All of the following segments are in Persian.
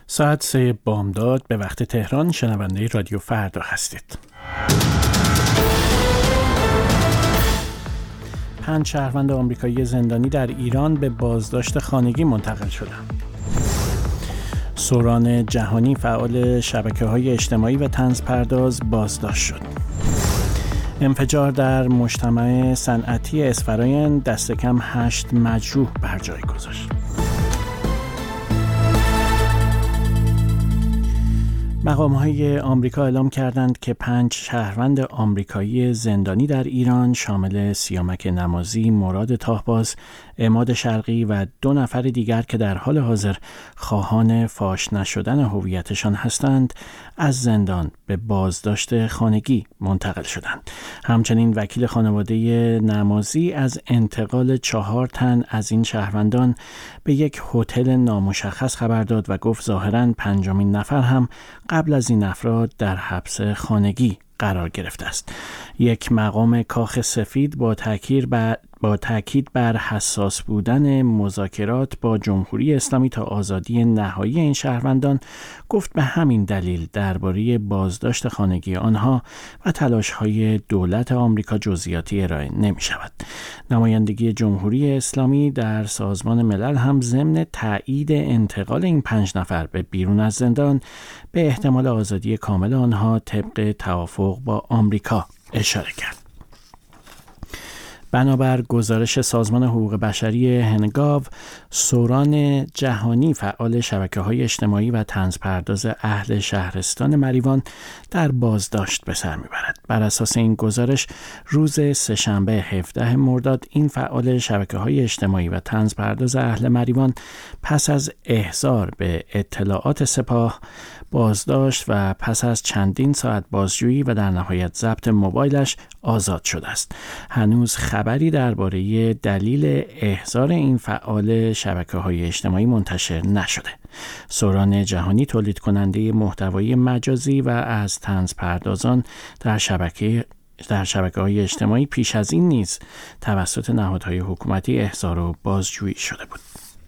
ساعت 3 بامداد به وقت تهران شنونده رادیو فردا هستید. 5 شهروند آمریکایی زندانی در ایران به بازداشت خانگی منتقل شدند. سوران جهانی فعال شبکه‌های اجتماعی و طنزپرداز بازداشت شد. انفجار در مجتمع صنعتی اسفراین دست کم 8 مجروح بر جای گذاشت. مقام‌های آمریکا اعلام کردند که 5 شهروند آمریکایی زندانی در ایران شامل سیامک نمازی، مراد تاهباز، عماد شرقی و 2 نفر دیگر که در حال حاضر خواهان فاش نشدن هویتشان هستند، از زندان به بازداشت خانگی منتقل شدند. همچنین وکیل خانواده نمازی از انتقال 4 تن از این شهروندان به یک هتل نامشخص خبر داد و گفت ظاهراً 5مین نفر هم قبل از این افراد در حبس خانگی قرار گرفته است. یک مقام کاخ سفید با تاکید بر حساس بودن مذاکرات با جمهوری اسلامی تا آزادی نهایی این شهروندان گفت به همین دلیل درباره بازداشت خانگی آنها و تلاش‌های دولت آمریکا جزئیاتی ارائه نمی‌شود. نمایندگی جمهوری اسلامی در سازمان ملل هم ضمن تایید انتقال این 5 نفر به بیرون از زندان به احتمال آزادی کامل آنها طبق توافق با آمریکا اشاره کرد. بنابر گزارش سازمان حقوق بشری هنگاو، سوران جهانی فعال شبکه‌های اجتماعی و طنزپرداز اهل شهرستان مریوان در بازداشت به سر میبرد. بر اساس این گزارش روز سه‌شنبه 17 مرداد این فعال شبکه‌های اجتماعی و طنزپرداز اهل مریوان پس از احضار به اطلاعات سپاه بازداشت و پس از چندین ساعت بازجویی و در نهایت ضبط موبایلش آزاد شده است. هنوز خبری درباره دلیل احضار این فعال شبکه‌های اجتماعی منتشر نشده. سوران جهانی تولید کننده محتوای مجازی و از طنزپردازان در شبکه‌های اجتماعی پیش از این نیز توسط نهادهای حکومتی احضار و بازجویی شده بود.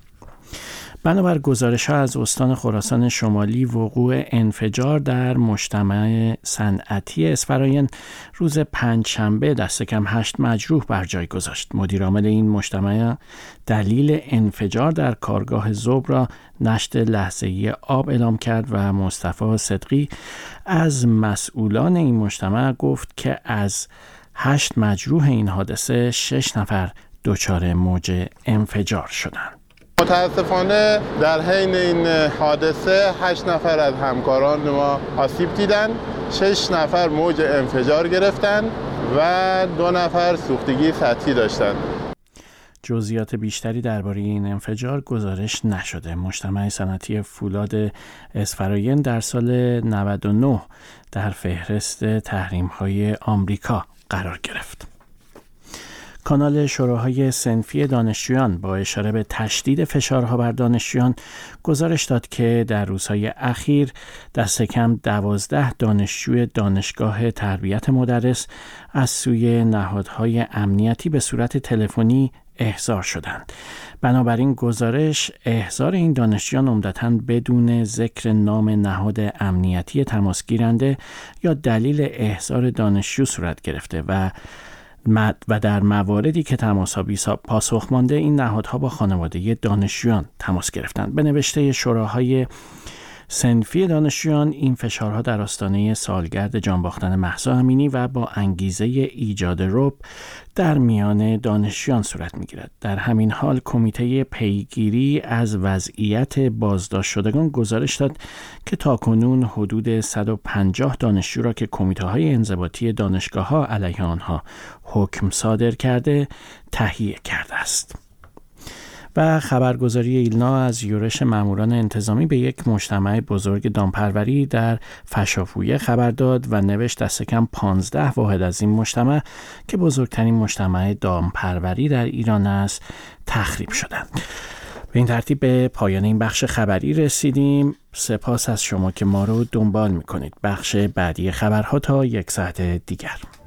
بنابر گزارش‌ها از استان خراسان شمالی، وقوع انفجار در مجتمع صنعتی اسفراین روز 5 شنبه دست کم 8 مجروح بر جای گذاشت. مدیر عامل این مجتمع دلیل انفجار در کارگاه ذوب را نشت لحظه‌ای آب اعلام کرد و مصطفی صدقی از مسئولان این مجتمع گفت که از 8 مجروح این حادثه 6 نفر دچار موج انفجار شدند. متاسفانه در حین این حادثه 8 نفر از همکاران ما آسیب دیدند، 6 نفر موج انفجار گرفتند و 2 نفر سوختگی سطحی داشتند. جزئیات بیشتری درباره این انفجار گزارش نشده. مجتمع صنعتی فولاد اسفراین در سال 99 در فهرست تحریم‌های آمریکا قرار گرفت. کانال شوراهای صنفی دانشجویان با اشاره به تشدید فشارها بر دانشجویان گزارش داد که در روزهای اخیر دست کم 12 دانشجوی دانشگاه تربیت مدرس از سوی نهادهای امنیتی به صورت تلفنی احضار شدند. بنابراین گزارش احضار این دانشجویان عمدتاً بدون ذکر نام نهاد امنیتی تماسگیرنده یا دلیل احضار دانشجو صورت گرفته و در مواردی که تماس‌ها بی پاسخ مانده این نهادها با خانواده دانشجویان تماس گرفتند. به نوشته شوراهای صنفی دانشجویان این فشارها در آستانه سالگرد جانباختن مهسا امینی و با انگیزه ایجاد رعب در میان دانشجویان صورت می‌گیرد. در همین حال کمیته پیگیری از وضعیت بازداشت شدگان گزارش داد که تاکنون حدود 150 دانشجو را که کمیته‌های انضباطی دانشگاه‌ها علیه آنها حکم صادر کرده تهیه کرده است. و خبرگزاری ایلنا از یورش ماموران انتظامی به یک مجتمع بزرگ دامپروری در فشافویه خبر داد و نوشت دست کم 15 واحد از این مجتمع که بزرگترین مجتمع دامپروری در ایران است تخریب شدند. به این ترتیب به پایان این بخش خبری رسیدیم. سپاس از شما که ما رو دنبال می‌کنید. بخش بعدی خبرها تا 1 ساعت دیگر.